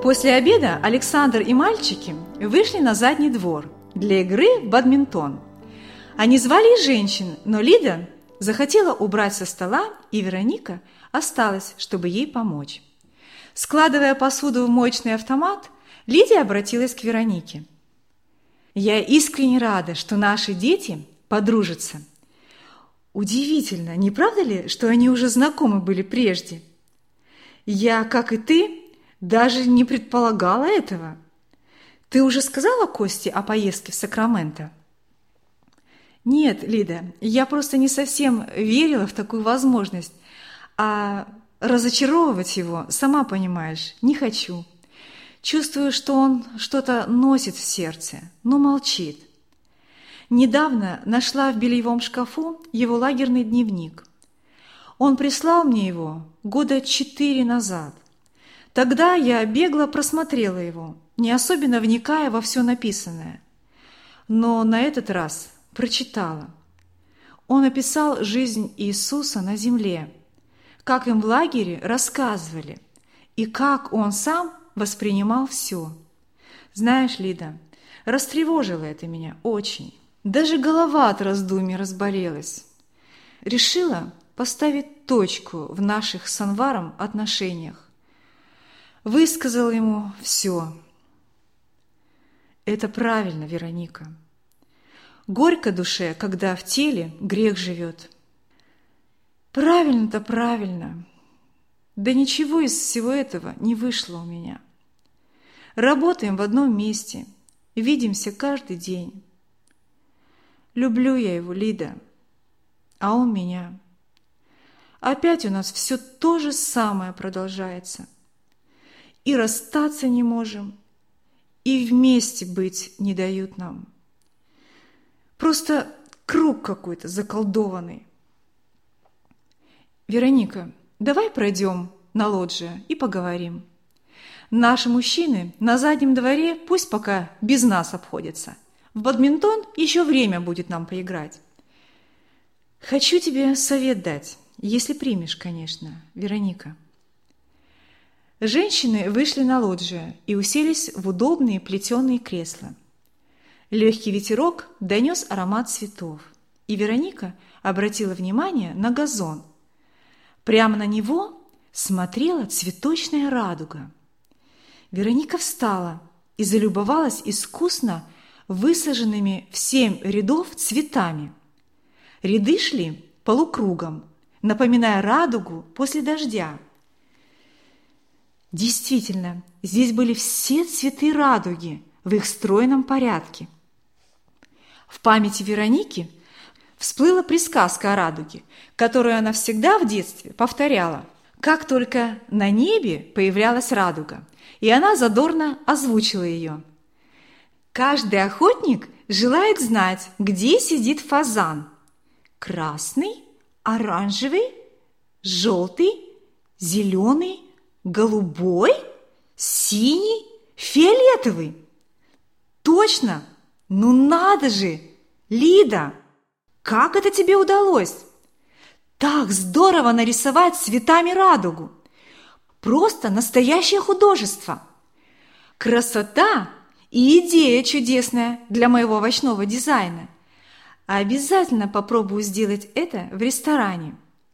После обеда Александр и мальчики вышли на задний двор для игры в бадминтон. Они звали женщин, но Лида захотела убрать со стола, и Вероника осталась, чтобы ей помочь. Складывая посуду в моечный автомат, Лидия обратилась к Веронике. «Я искренне рада, что наши дети подружатся. Удивительно, не правда ли, что они уже знакомы были прежде? Я, как и ты, даже не предполагала этого. Ты уже сказала Косте о поездке в Сакраменто?» «Нет, Лида, я просто не совсем верила в такую возможность, а разочаровывать его, сама понимаешь, не хочу. Чувствую, что он что-то носит в сердце, но молчит. Недавно нашла в бельевом шкафу его лагерный дневник. Он прислал мне его 4 года назад. Тогда я бегло просмотрела его, не особенно вникая во все написанное. Но на этот раз прочитала. Он описал жизнь Иисуса на земле, как им в лагере рассказывали, и как он сам воспринимал все. Знаешь, Лида, растревожило это меня очень. Даже голова от раздумий разболелась. Решила поставить точку в наших с Анваром отношениях. Высказала ему все. Это правильно, Вероника. Горько душе, когда в теле грех живет. Правильно-то правильно. Да ничего из всего этого не вышло у меня. Работаем в одном месте, видимся каждый день. Люблю я его, Лида, а он меня. Опять у нас все то же самое продолжается. И расстаться не можем, и вместе быть не дают нам. Просто круг какой-то заколдованный. Вероника, давай пройдем на лоджию и поговорим. Наши мужчины на заднем дворе пусть пока без нас обходятся. В бадминтон еще время будет нам поиграть. Хочу тебе совет дать, если примешь, конечно, Вероника. Женщины вышли на лоджию и уселись в удобные плетеные кресла. Легкий ветерок донес аромат цветов, и Вероника обратила внимание на газон. Прямо на него смотрела цветочная радуга. Вероника встала и залюбовалась искусно высаженными в 7 рядов цветами. Ряды шли полукругом, напоминая радугу после дождя. Действительно, здесь были все цветы радуги в их стройном порядке. В памяти Вероники всплыла присказка о радуге, которую она всегда в детстве повторяла, как только на небе появлялась радуга, и она задорно озвучила ее. Каждый охотник желает знать, где сидит фазан. Красный, оранжевый, желтый, зеленый, голубой, синий, фиолетовый. Точно! Ну надо же! Лида, как это тебе удалось? Так здорово нарисовать цветами радугу! Просто настоящее художество! Красота и идея чудесная для моего овощного дизайна. Обязательно попробую сделать это в ресторане.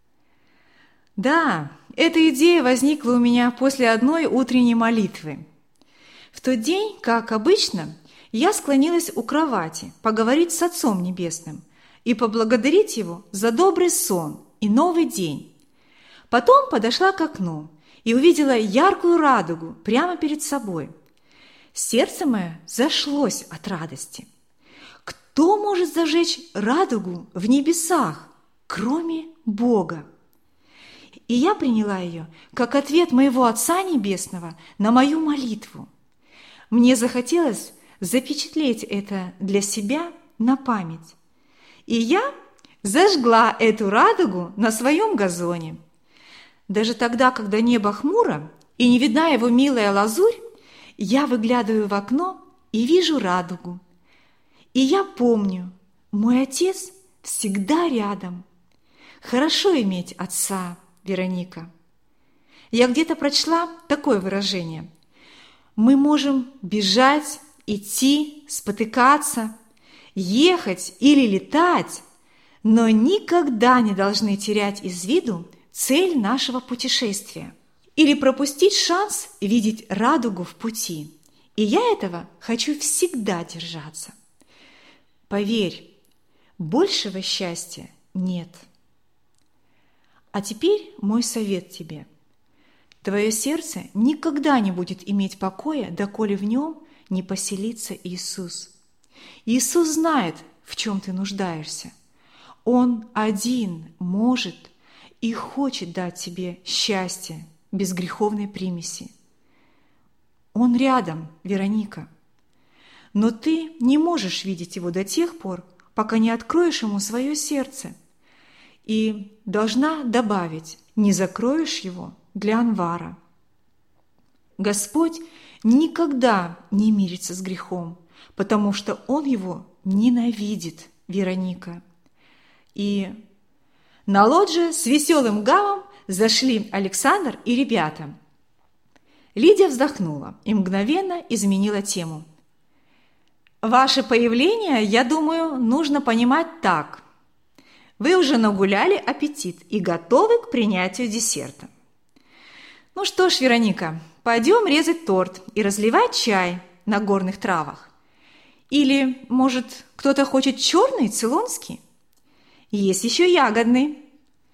Да, эта идея возникла у меня после одной утренней молитвы. В тот день, как обычно, я склонилась у кровати поговорить с Отцом Небесным и поблагодарить Его за добрый сон и новый день. Потом подошла к окну и увидела яркую радугу прямо перед собой. Сердце мое зашлось от радости. Кто может зажечь радугу в небесах, кроме Бога? И я приняла ее как ответ моего Отца Небесного на мою молитву. Мне захотелось запечатлеть это для себя на память. И я зажгла эту радугу на своем газоне. Даже тогда, когда небо хмуро и не видна его милая лазурь, я выглядываю в окно и вижу радугу. И я помню, мой Отец всегда рядом. Хорошо иметь Отца, Вероника. Я где-то прочла такое выражение. Мы можем бежать, идти, спотыкаться, ехать или летать, но никогда не должны терять из виду цель нашего путешествия или пропустить шанс видеть радугу в пути. И я этого хочу всегда держаться. Поверь, большего счастья нет. А теперь мой совет тебе. Твое сердце никогда не будет иметь покоя, доколе в нем не поселится Иисус. Иисус знает, в чем ты нуждаешься. Он один может и хочет дать тебе счастье без греховной примеси. Он рядом, Вероника. Но ты не можешь видеть его до тех пор, пока не откроешь ему свое сердце. И должна добавить, не закроешь его для Анвара. Господь никогда не мирится с грехом, потому что Он его ненавидит, Вероника. И на лодже с веселым гамом зашли Александр и ребята. Лидия вздохнула и мгновенно изменила тему. «Ваше появление, я думаю, нужно понимать так. Вы уже нагуляли аппетит и готовы к принятию десерта. Ну что ж, Вероника, пойдем резать торт и разливать чай на горных травах. Или, может, кто-то хочет черный цейлонский? Есть еще ягодный.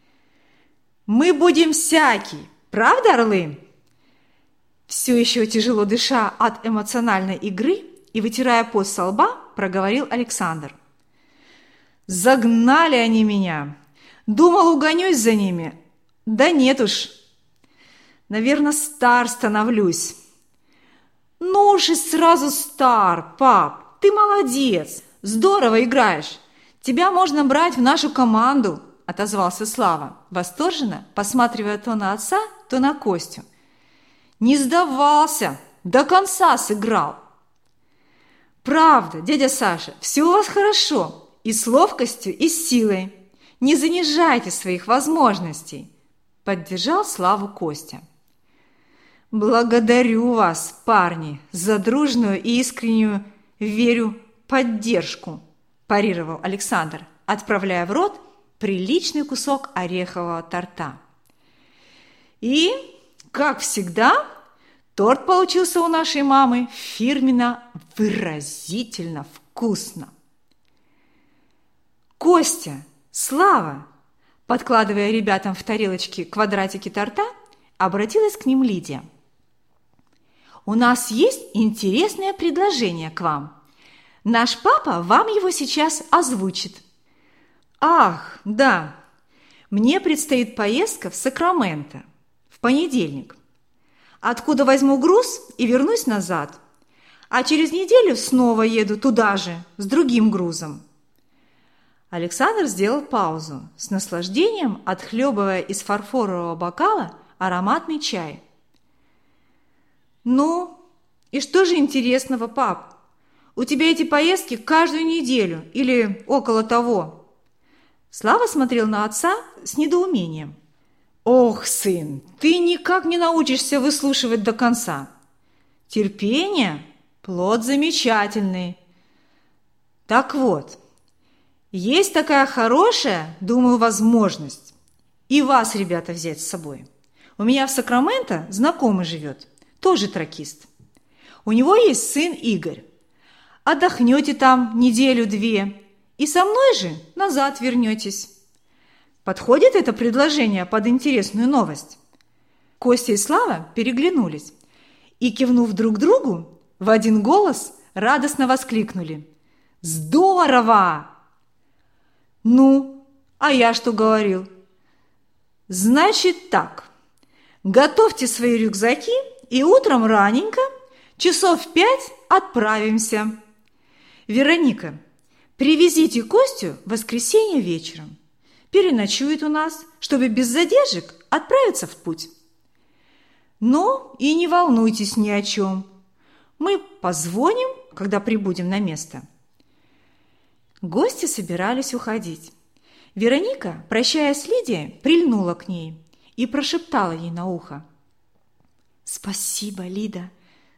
Мы будем всякий, правда, орлы?» Все еще тяжело дыша от эмоциональной игры и вытирая пот со лба, проговорил Александр. «Загнали они меня. Думал, угонюсь за ними. Да нет уж. Наверное, стар становлюсь». «Ну уж и сразу стар, пап. Ты молодец. Здорово играешь. Тебя можно брать в нашу команду», – отозвался Слава, восторженно посматривая то на отца, то на Костю. «Не сдавался, до конца сыграл». «Правда, дядя Саша, все у вас хорошо, и с ловкостью, и с силой. Не занижайте своих возможностей», – поддержал Славу Костя. «Благодарю вас, парни, за дружную и искреннюю, верю, поддержку», – парировал Александр, отправляя в рот приличный кусок орехового торта. И, как всегда, торт получился у нашей мамы фирменно выразительно вкусно. «Костя, Слава!» Подкладывая ребятам в тарелочки квадратики торта, обратилась к ним Лидия. «У нас есть интересное предложение к вам. Наш папа вам его сейчас озвучит». «Ах, да, мне предстоит поездка в Сакраменто в понедельник. Откуда возьму груз и вернусь назад, а через неделю снова еду туда же с другим грузом». Александр сделал паузу, с наслаждением отхлебывая из фарфорового бокала ароматный чай. «Ну, и что же интересного, пап? У тебя эти поездки каждую неделю или около того?» Слава смотрел на отца с недоумением. «Ох, сын, ты никак не научишься выслушивать до конца. Терпение – плод замечательный. Так вот, есть такая хорошая, думаю, возможность и вас, ребята, взять с собой. У меня в Сакраменто знакомый живет, тоже тракист. У него есть сын Игорь. Отдохнете там неделю-две и со мной же назад вернетесь. Подходит это предложение под интересную новость?» Костя и Слава переглянулись и, кивнув друг другу, в один голос радостно воскликнули: «Здорово!» «Ну, а я что говорил?» «Значит так, готовьте свои рюкзаки и утром раненько, часов в 5 отправимся. Вероника, привезите Костю в воскресенье вечером. Переночует у нас, чтобы без задержек отправиться в путь. Ну и не волнуйтесь ни о чем. Мы позвоним, когда прибудем на место». Гости собирались уходить. Вероника, прощаясь с Лидией, прильнула к ней и прошептала ей на ухо: «Спасибо, Лида,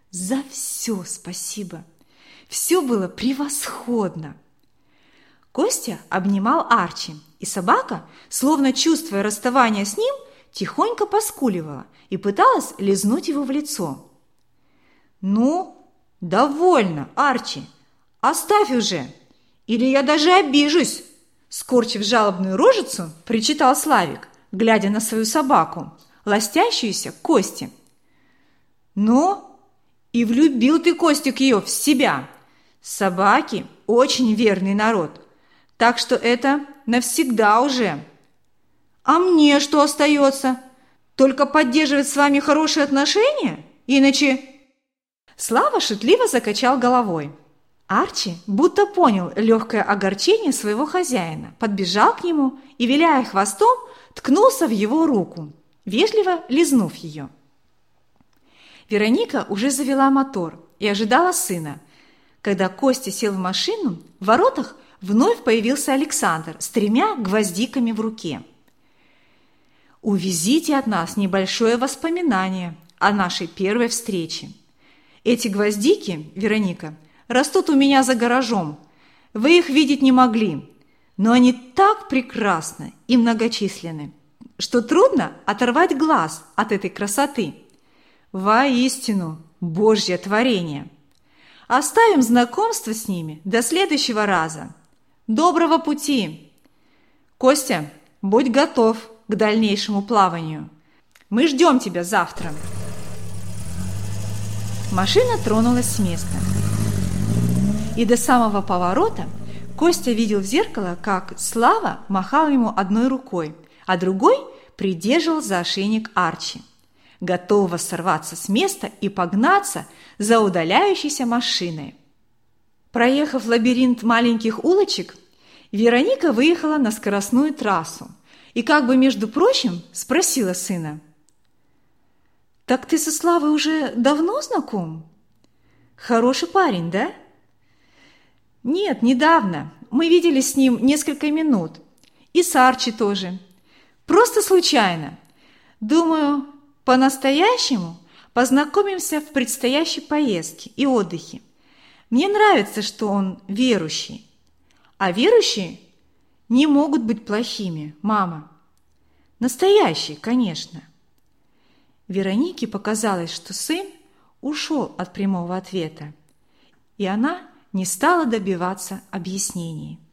За все спасибо. Все было превосходно. Костя обнимал Арчи, и собака, словно чувствуя расставание с ним, тихонько поскуливала и пыталась лизнуть его в лицо. «Ну, довольно, Арчи, оставь уже, или я даже обижусь!» Скорчив жалобную рожицу, причитал Славик, глядя на свою собаку, ластящуюся к Косте. «Ну, и влюбил ты, Костик, ее в себя. Собаки очень верный народ, так что это навсегда уже. А мне что остается? Только поддерживать с вами хорошие отношения? Иначе...» Слава шутливо закачал головой. Арчи будто понял легкое огорчение своего хозяина, подбежал к нему и, виляя хвостом, ткнулся в его руку, вежливо лизнув ее. Вероника уже завела мотор и ожидала сына. Когда Костя сел в машину, в воротах вновь появился Александр с 3 гвоздиками в руке. «Увезите от нас небольшое воспоминание о нашей первой встрече. Эти гвоздики, Вероника, растут у меня за гаражом. Вы их видеть не могли, но они так прекрасны и многочисленны, что трудно оторвать глаз от этой красоты. Воистину, Божье творение. Оставим знакомство с ними до следующего раза. Доброго пути! Костя, будь готов к дальнейшему плаванию. Мы ждем тебя завтра». Машина тронулась с места. И до самого поворота Костя видел в зеркало, как Слава махал ему одной рукой, а другой придерживал за ошейник Арчи, готового сорваться с места и погнаться за удаляющейся машиной. Проехав лабиринт маленьких улочек, Вероника выехала на скоростную трассу и, как бы между прочим, спросила сына: «Так ты со Славой уже давно знаком? Хороший парень, да?» «Нет, недавно. Мы виделись с ним несколько минут. И с Арчи тоже. Просто случайно. Думаю, по-настоящему познакомимся в предстоящей поездке и отдыхе. Мне нравится, что он верующий. А верующие не могут быть плохими, мама. Настоящие, конечно». Веронике показалось, что сын ушел от прямого ответа, и она не стала добиваться объяснений.